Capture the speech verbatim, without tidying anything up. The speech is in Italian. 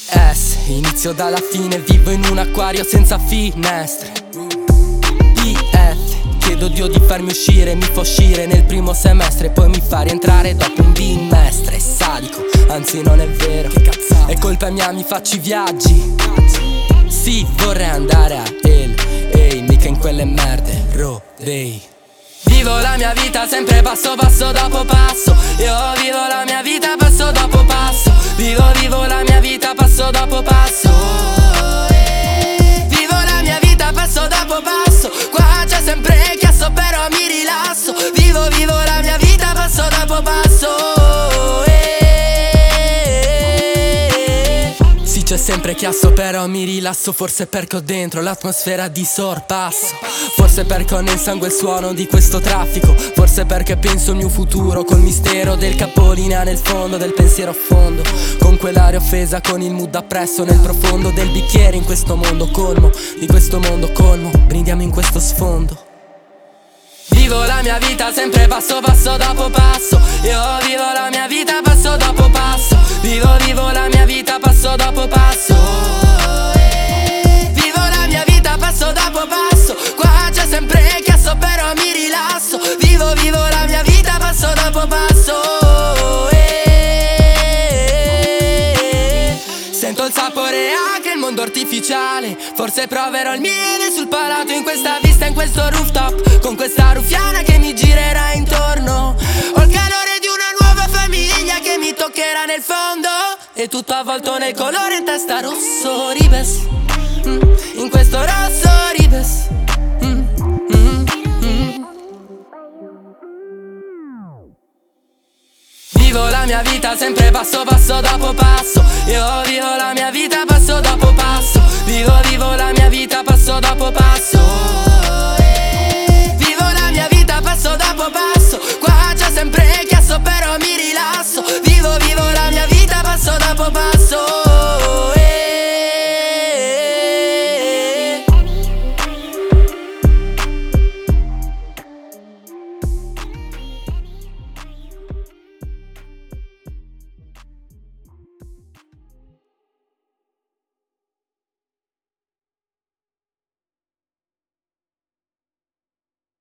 S, inizio dalla fine, vivo in un acquario senza finestre. I F, chiedo Dio di farmi uscire, mi fa uscire nel primo semestre, poi mi fa rientrare dopo un bimestre. È sadico, anzi non è vero, che cazzata, è colpa mia, mi faccio i viaggi. Sì, vorrei andare a El, ehi, mica in quelle merde, rodei. Vivo la mia vita sempre passo passo dopo passo. Io vivo la mia vita passo dopo passo. Vivo, vivo la mia vita passo dopo passo. Vivo la mia vita passo dopo passo. Qua c'è sempre chiasso però mi rilasso. Vivo, vivo la mia vita passo dopo passo. Sì, c'è sempre chiasso però mi rilasso. Forse perché ho dentro l'atmosfera di sorpasso. Forse perché ho nel sangue il suono di questo traffico. Forse perché penso il mio futuro col mistero del capolinea nel fondo del pensiero a fondo. Con quell'aria offesa, con il mood appresso nel profondo del bicchiere. In questo mondo colmo, di questo mondo colmo, brindiamo in questo sfondo. Vivo la mia vita sempre passo passo dopo passo. Io vivo la mia vita passo dopo passo. Vivo, vivo la mia vita passo dopo passo. Vivo la mia vita passo dopo passo. Qua c'è sempre chiasso però mi rilasso. Vivo, vivo la mia vita passo dopo passo. Sento il sapore anche il mondo artificiale. Forse proverò il miele sul palato in questa vista, in questo rooftop, con questa ruffiana che mi girerà intorno. Ho il calore di una nuova famiglia che mi toccherà nel fondo. E tutto avvolto nel colore in testa rosso ribes, mm, in questo rosso ribes, mm, mm, mm. Vivo la mia vita sempre passo passo dopo passo. Io vivo la mia vita